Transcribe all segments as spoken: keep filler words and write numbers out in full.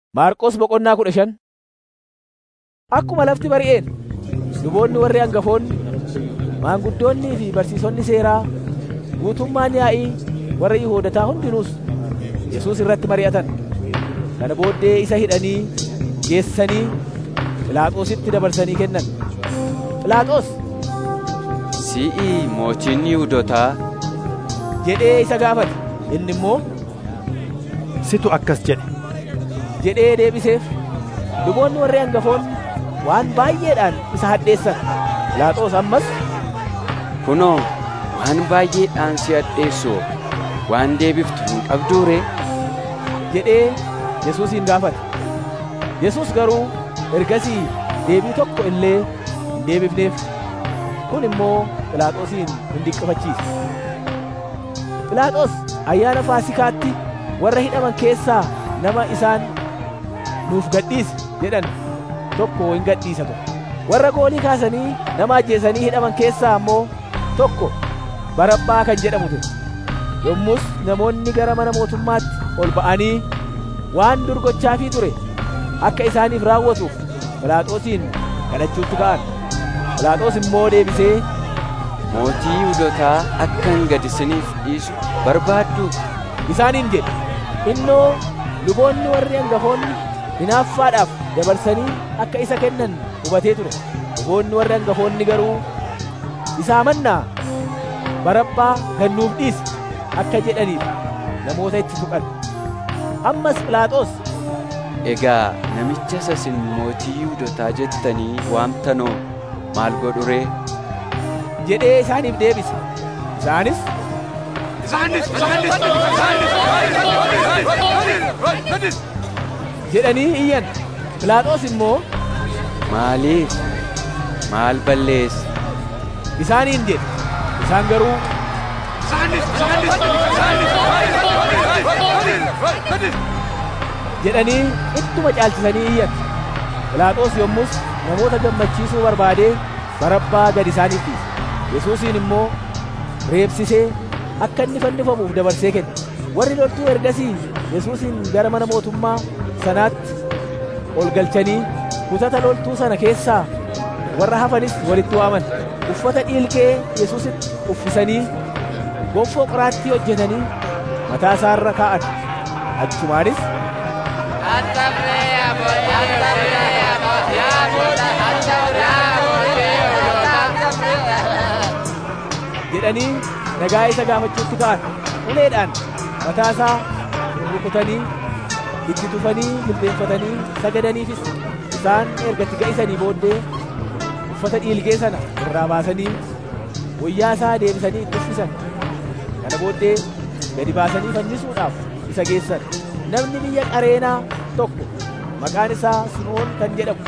Maarqos boqonnaa kudha shan. Akkuma lafti bari'een luboonni warri hangafoonni, maanguddoonnii fi barsiisonni seeraa guutummaan yaa'ii warra Yihuudootaa hundinuus Yesuus irratti mari'atan. Kana booddee isa hidhanii geessanii Phiilaaxoositti dabarsanii kennan. Phiilaaxoos, "Si'i mootiin Yihuudootaa?" jedhee isa gaafate. Inni immoo, "Situ akkas jedhe" jedhee deebiseef. Luboonni warri hangafoonni waan baay'eedhaan isa hadheessan. Phiilaaxoos ammas, "Kunoo, waan baay'eedhaan si hadheessu waan deebiftu hin qabduu ree?" jedhee Yesuusin gaafate. Yesuus garuu ergasii deebii tokko illee hin deebifneef. Kun immoo Phiilaaxoosin hin dinqifachiise. Phiilaaxoos ayyaana Faasikaatti warra hidhaman keessaa nama isaan nuuf gadhiisi jedhan tokko hin gadhiisa ture. Warra goolii kaasanii nama ajjeesanii hidhaman keessaa ammoo tokko Barabbaa kan jedhamu ture. Yommus namoonni gara mana mootummaatti ol ba'anii waan dur gochaafii ture akka isaaniif raawwatuuf Phiilaaxoosin kadhachuutti ka'an. Phiilaaxoos immoo deebisee, "Mootii Yihuudootaa akkan gad isiniif dhiisu barbaadduu?" isaaniin jedhe. Innoo luboonni warri hangafoonni hinaaffaadhaaf dabarsanii akka isa kennan hubatee ture. Luboonni warri hangafoonni garuu, "Isaa mannaa Barabbaa gad nuuf dhiisi" akka jedhaniif namoota itti tuqan. Ammas Phiilaaxoos, "Egaa namicha isa isin mootii Yihuudootaa jettanii waamtanoo maal godhu ree?" jedhee isaaniif deebise. Isaanis, jedhanii iyyan. Phiilaaxoos immoo, "Maaliif? Maal balleesse?" isaaniin jedhe. Isaan garuu, jedhanii ittuma caalchisanii iyyan. Phiilaaxoos yommus namoota gammachiisuu barbaadee Barabbaa gad isaaniif dhiise. Yesuusin immoo reebsisee akka inni fannifamuuf dabarsee kenne. Warri loltuu ergasii Yesuusin gara mana mootummaa sanaatti ol galchanii kutata loltuu sana keessaa warra hafanis walitti waaman. Uffata dhiilgee Yesuusitti uffisanii gonfoo qoraattii hojjetanii mataa isaarra kaa'an. Achumaanis, jedhanii nagaa isa gaafachuutti ka'an. Uleedhaan mataa isaa rukutanii itti tufanii jilbeenfatanii sagadaniifis. Isaan erga itti ga'isanii booddee uffata dhiilgee sana irraa baasanii wayyaa isaa deebisanii itti uffisan. Kana booddee gadi baasanii fannisuudhaaf isa geessan. Namni biyya Qareenaa tokko maqaan isaa Simoon kan jedhamu,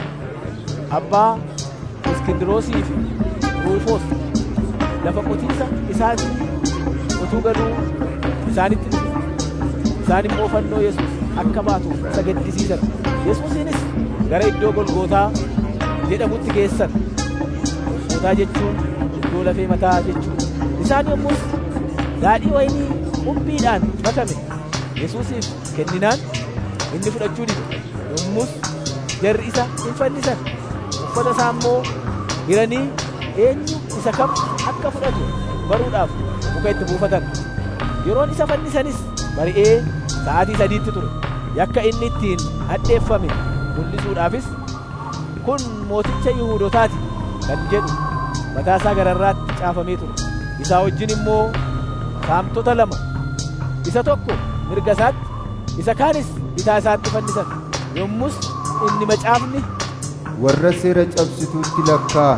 abbaa Iskindiroosii fi Ruufoos, lafa qotiisa isaatii utuu galuu isaanitti dhufe. Isaan immoo fannoo Yesuus akka baatuuf isa gaddisiisan. Yesuusinis gara iddoo Golgootaa jedhamutti geessan. Golgootaa jechuun iddoo lafee mataa jechuudha. Isaan yommus daadhii wayinii qumbiidhaan makame Yesuusiif kenninaan inni fudhachuu dide. Yommus jarri isa hin fannisan. Uffata isaa immoo hiranii eenyu isa kam akka fudhatu baruudhaaf muka itti buufatan. Yeroon isa fannisanis bari'ee sa'aatii sadiitti ture. Yakka inni ittiin hadheeffame mul'isuudhaafis, "Kun mooticha Yihuudootaati" kan jedhu mataa isaa gararraatti caafamee ture. Isaa wajjin immoo saamtota lama, isa tokko mirga isaatti, isa kaanis bitaa isaatti fannisan. Yommus inni macaafni, "Warra seera cabsituutti lakkaa"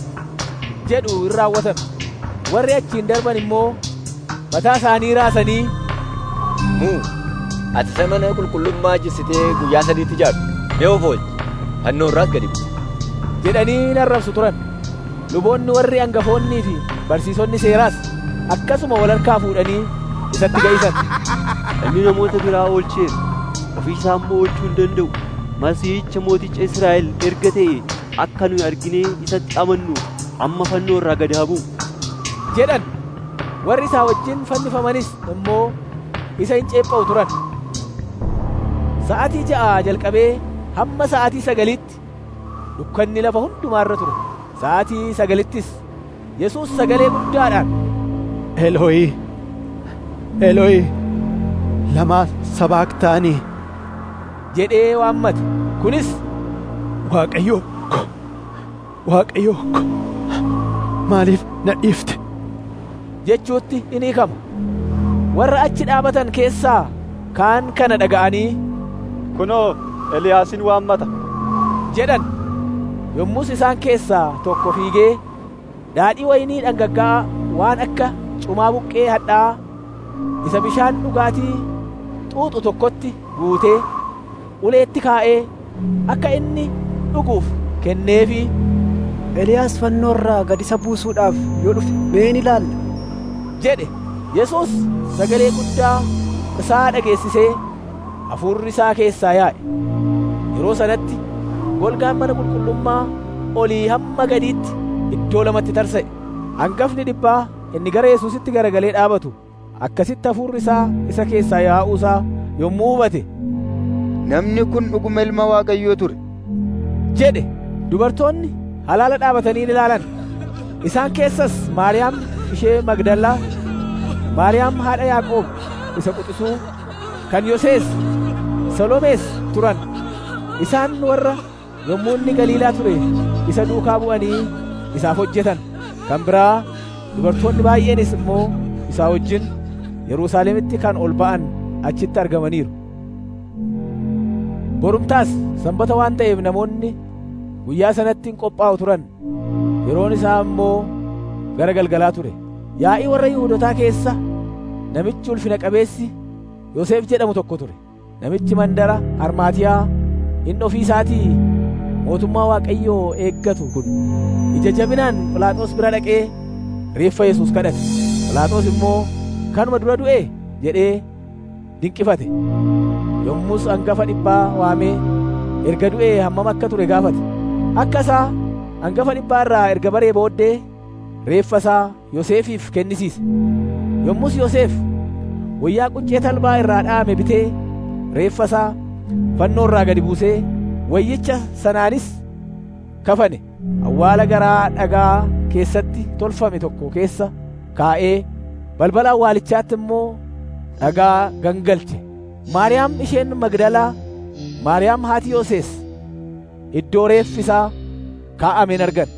jedhu hin raawwatan. Warri achiin darban immoo mataa isaanii raasanii, "Muu, ati isa mana qulqullummaa jissitee guyyaa sadiitti ijaartu mee of oolchi, fannoo irraas gadi bu'i" jedhanii hin arrabsu turan. Luboonni warri hangafoonnii fi barsiisonni seeraas akkasuma wal harkaa fuudhanii isatti ga'isan. "Inni namoota biraa oolcheera, ofii isaa immoo oolchuu hin danda'u. Masiihicha mooticha Israa'el erga ta'e akka nuyi arginee isatti amannu amma fannoo irraa gad haa bu'u" jedhan. Warri isaa wajjin fannifamanis immoo isa hin ceepha'u turan. sa'aatii ja'aa jalqabee hamma sa'aatii sagalitti dukkanni lafa hundumaarra ture. Sa'aatii sagalittis Yesuus sagalee guddaadhaan, Elooyi, Elooyi, lamaa sabaaktaanii jedhee waammate. Kunis, Waaqayyo ko, Waaqayyo ko, maaliif na dhiifte jechuutti in hiikama. Warra achi dhaabatan keessaa kaan kana dhaga'anii, Kunoo, Eliyaasin waammata jedhan. Yommus isaan keessaa tokko fiigee daadhii waynii dhangaggaa'aa waan akka cumaa buqqee hadhaa'aa isa bishaan dhugaatii xuuxu tokkotti guutee uleetti kaa'ee akka inni dhuguuf kenneefii, Eliyaas fannoorraa gad isa buusuudhaaf yoo dhufe mee ni ilaalla jedhe. Yesuus sagalee guddaa isaa dhageessisee hafuurri isaa keessaa yaa'e. Yeroo sanatti golgaan mana qulqullummaa olii hamma gadiitti iddoo lamatti tarsa'e. Hangafni dhibbaa inni gara Yesuusitti garagalee dhaabatu akkasitti hafuurri isaa isa keessaa yaa'uusaa yommuu hubate, Namni kun dhuguma ilma Waaqayyoo ture jedhe. Dubartoonni halaala dhaabatanii in ilaalan. Isaan keessas Maariyaam ishee Magdalaa, Maariyaam haadha Yaaqoob isa quxisuu, kan Yosees, Salomees turan. Isaan warra yommuu inni Galiilaa ture isa duukaa bu'anii isaaf hojjetan. Kan biraa dubartoonni baay'eenis immoo isaa wajjin Yerusaalemitti kan ol ba'an achitti argamaniiru. Borumtaas Sanbata waan ta'eef namoonni guyyaa sanatti hin qophaa'u turan. Yeroon isaa immoo gara galgalaa ture. Yaa'ii warra Yihuudotaa keessa namichi ulfina qabeessi Yoosef jedhamu tokko ture. Namichi mandara Armaatiyaa inni ofii isaatii mootummaa Waaqayyoo eeggatu kun ija jabinaan Phiilaaxoos bira dhaqee reeffa Yesuus kadhate. Phiilaaxoos immoo kanuma dura du'e jedhee dinqifate. Yommus hangafa dhibbaa waamee erga du'ee hammam akka ture gaafate. Akka isaa hangafa dhibbaa irraa erga baree booddee reeffa isaa Yoosefiif kennisiise. Yommus Yoosef wayyaa quncee talbaa irraa dha'ame bitee reeffa isaa fannoo irraa gadi buusee wayyicha sanaanis kafane. Awwaala garaa dhagaa keessatti tolfame tokko keessa kaa'ee balbala awwaalichaatti immoo dhagaa gangalche. Maariyaam isheen Magdalaa, Maariyaam haati Yooses iddoo reeffi isaa kaa'ameen argan.